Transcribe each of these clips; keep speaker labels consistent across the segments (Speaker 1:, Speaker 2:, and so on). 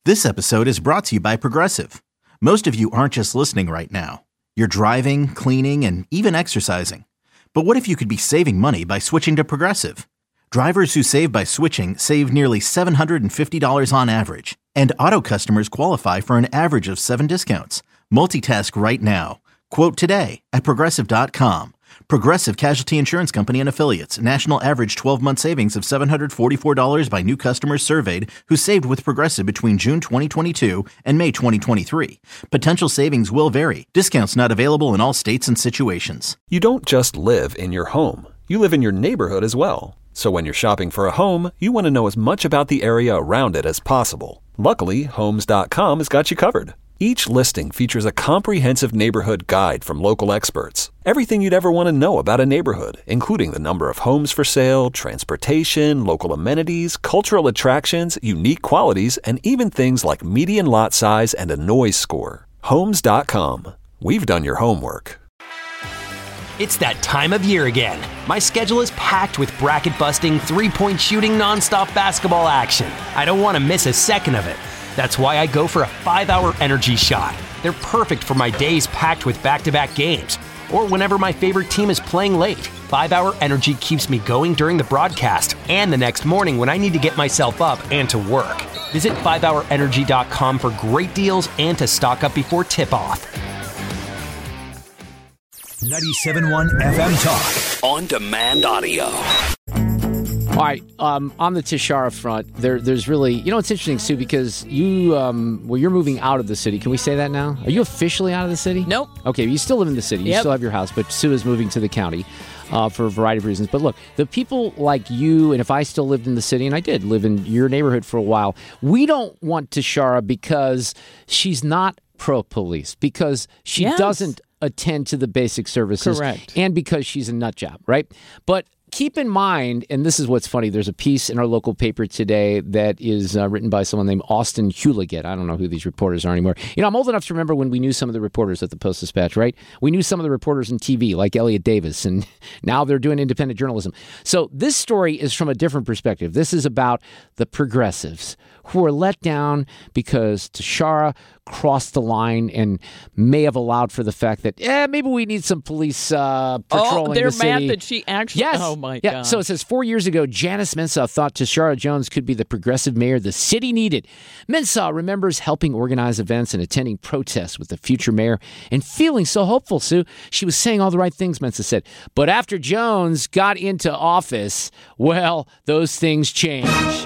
Speaker 1: This episode is brought to you by Progressive. Most of you aren't just listening right now. You're driving, cleaning, and even exercising. But what if you could be saving money by switching to Progressive? Drivers who save by switching save nearly $750 on average. And auto customers qualify for an average of 7 discounts. Multitask right now. Quote today at Progressive.com. Progressive Casualty Insurance Company and Affiliates. National average 12-month savings of $744 by new customers surveyed who saved with Progressive between June 2022 and May 2023. Potential savings will vary. Discounts not available in all states and situations.
Speaker 2: You don't just live in your home. You live in your neighborhood as well. So when you're shopping for a home, you want to know as much about the area around it as possible. Luckily, Homes.com has got you covered. Each listing features a comprehensive neighborhood guide from local experts. Everything you'd ever want to know about a neighborhood, including the number of homes for sale, transportation, local amenities, cultural attractions, unique qualities, and even things like median lot size and a noise score. Homes.com. We've done your homework.
Speaker 3: It's that time of year again. My schedule is packed with bracket-busting, three-point shooting, nonstop basketball action. I don't want to miss a second of it. That's why I go for a 5-hour energy shot. They're perfect for my days packed with back-to-back games, or whenever my favorite team is playing late. 5-hour energy keeps me going during the broadcast and the next morning when I need to get myself up and to work. Visit 5hourenergy.com for great deals and to stock up before tip-off.
Speaker 4: 97.1 FM Talk.
Speaker 5: On demand audio.
Speaker 6: All right, on the Tashara front, there's really, it's interesting, Sue, because you're moving out of the city. Can we say that now? Are you officially out of the city?
Speaker 7: Nope.
Speaker 6: Okay, you still live in the city. You still have your house, but Sue is moving to the county for a variety of reasons. But look, the people like you, and if I still lived in the city, and I did live in your neighborhood for a while, we don't want Tashara because she's not pro-police, because she doesn't attend to the basic services.
Speaker 7: Correct.
Speaker 6: And because she's a nut job, right? But keep in mind, and this is what's funny, there's a piece in our local paper today that is written by someone named Austin Hewlett. I don't know who these reporters are anymore. I'm old enough to remember when we knew some of the reporters at the Post-Dispatch, right? We knew some of the reporters in TV, like Elliot Davis, and now they're doing independent journalism. So this story is from a different perspective. This is about the progressives who are let down because Tashara crossed the line and may have allowed for the fact that, maybe we need some police patrolling
Speaker 7: they're
Speaker 6: the city.
Speaker 7: mad that she actually...
Speaker 6: Yes.
Speaker 7: Oh, my God.
Speaker 6: So it says 4 years ago, Janice Mensah thought Tashara Jones could be the progressive mayor the city needed. Mensah remembers helping organize events and attending protests with the future mayor and feeling so hopeful, Sue. She was saying all the right things, Mensah said. But after Jones got into office, well, those things changed.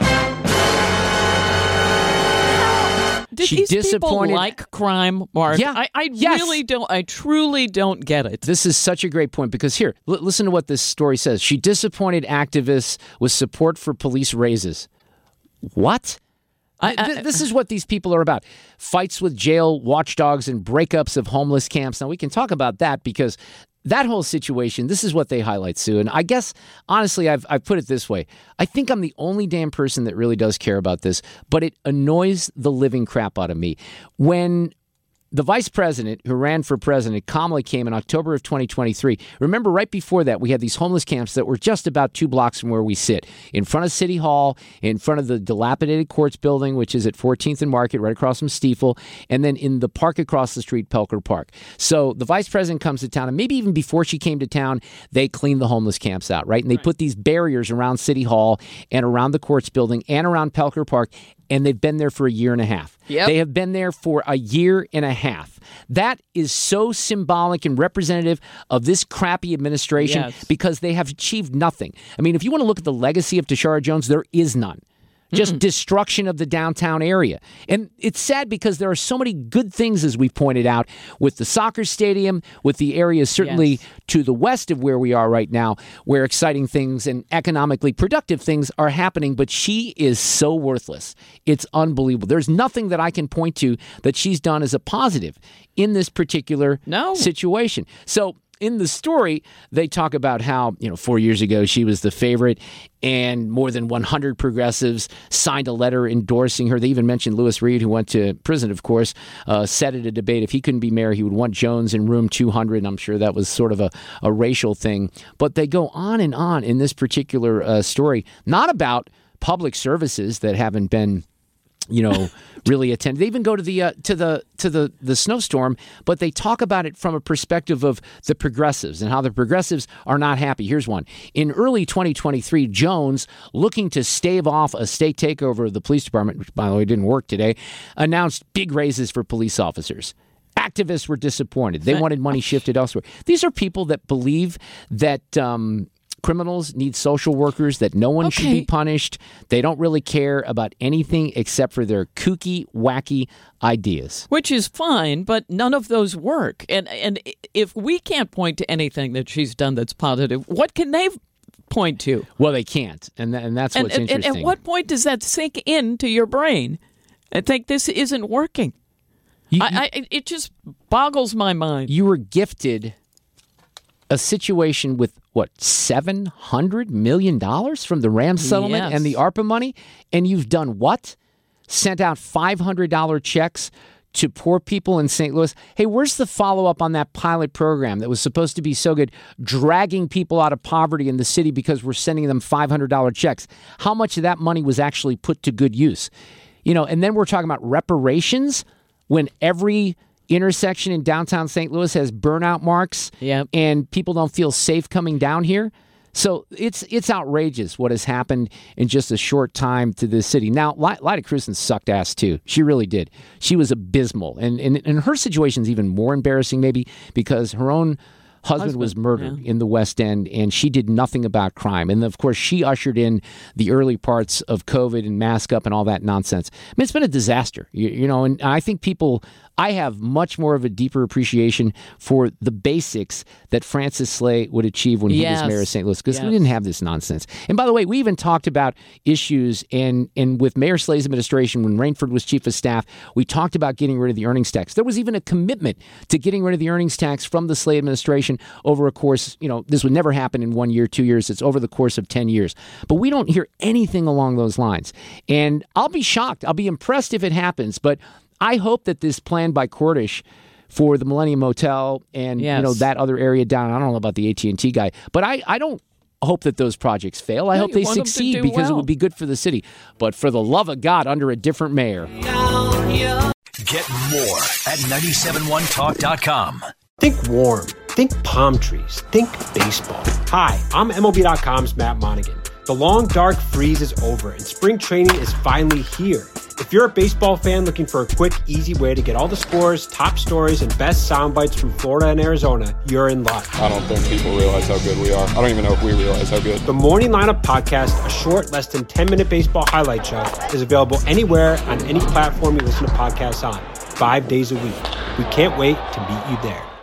Speaker 7: Did these people like crime, Mark?
Speaker 6: Yeah.
Speaker 7: I truly don't get it.
Speaker 6: This is such a great point because here, listen to what this story says. She disappointed activists with support for police raises. What? This is what these people are about. Fights with jail watchdogs and breakups of homeless camps. Now, we can talk about that because that whole situation, this is what they highlight, Sue. And I guess, honestly, I've put it this way. I think I'm the only damn person that really does care about this, but it annoys the living crap out of me. When the vice president who ran for president, Kamala, came in October of 2023. Remember, right before that, we had these homeless camps that were just about 2 blocks from where we sit, in front of City Hall, in front of the dilapidated courts building, which is at 14th and Market, right across from Stiefel, and then in the park across the street, Pelker Park. So the vice president comes to town, and maybe even before she came to town, they cleaned the homeless camps out, right? And they put these barriers around City Hall and around the courts building and around Pelker Park, and they've been there for a year and a half.
Speaker 7: Yep.
Speaker 6: They have been there for a year and a half. That is so symbolic and representative of this crappy administration because they have achieved nothing. I mean, if you want to look at the legacy of Tashara Jones, there is none. Just destruction of the downtown area. And it's sad because there are so many good things, as we pointed out, with the soccer stadium, with the areas certainly to the west of where we are right now, where exciting things and economically productive things are happening. But she is so worthless. It's unbelievable. There's nothing that I can point to that she's done as a positive in this particular situation. So in the story, they talk about how, 4 years ago she was the favorite and more than 100 progressives signed a letter endorsing her. They even mentioned Louis Reed, who went to prison, of course, said at a debate if he couldn't be mayor, he would want Jones in room 200. And I'm sure that was sort of a racial thing. But they go on and on in this particular story, not about public services that haven't been really attend. They even go to the snowstorm, but they talk about it from a perspective of the progressives and how the progressives are not happy. Here's one. In early 2023, Jones, looking to stave off a state takeover of the police department, which, by the way, didn't work today, announced big raises for police officers. Activists were disappointed. They wanted money shifted elsewhere. These are people that believe that criminals need social workers, that no one should be punished. They don't really care about anything except for their kooky, wacky ideas.
Speaker 7: Which is fine, but none of those work. And if we can't point to anything that she's done that's positive, what can they point to?
Speaker 6: Well, they can't, and that's what's interesting.
Speaker 7: And at what point does that sink into your brain? I think this isn't working. It just boggles my mind.
Speaker 6: You were gifted a situation with, $700 million from the Rams settlement and the ARPA money? And you've done what? Sent out $500 checks to poor people in St. Louis. Hey, where's the follow-up on that pilot program that was supposed to be so good, dragging people out of poverty in the city because we're sending them $500 checks? How much of that money was actually put to good use? And then we're talking about reparations when every intersection in downtown St. Louis has burnout marks and people don't feel safe coming down here. So it's outrageous what has happened in just a short time to this city. Now, Lyda Krewson sucked ass too. She really did. She was abysmal. And her situation is even more embarrassing maybe because her own husband was murdered in the West End, and she did nothing about crime. And, of course, she ushered in the early parts of COVID and mask up and all that nonsense. I mean, it's been a disaster, and I think I have much more of a deeper appreciation for the basics that Francis Slay would achieve when he was mayor of St. Louis, because we didn't have this nonsense. And by the way, we even talked about issues and with Mayor Slay's administration, when Rainford was chief of staff, we talked about getting rid of the earnings tax. There was even a commitment to getting rid of the earnings tax from the Slay administration over a course, this would never happen in 1 year, 2 years. It's over the course of 10 years. But we don't hear anything along those lines. And I'll be shocked. I'll be impressed if it happens. But I hope that this plan by Cordish for the Millennium Motel and that other area down, I don't know about the AT&T guy, but I don't hope that those projects fail. I hope they succeed because it would be good for the city. But for the love of God, under a different mayor.
Speaker 4: Get more at 971talk.com.
Speaker 5: Think warm. Think palm trees. Think baseball. Hi, I'm MLB.com's Matt Monaghan. The long, dark freeze is over, and spring training is finally here. If you're a baseball fan looking for a quick, easy way to get all the scores, top stories, and best sound bites from Florida and Arizona, you're in luck.
Speaker 8: I don't think people realize how good we are. I don't even know if we realize how good.
Speaker 5: The Morning Lineup Podcast, a short, less than 10-minute baseball highlight show, is available anywhere on any platform you listen to podcasts on, 5 days a week. We can't wait to meet you there.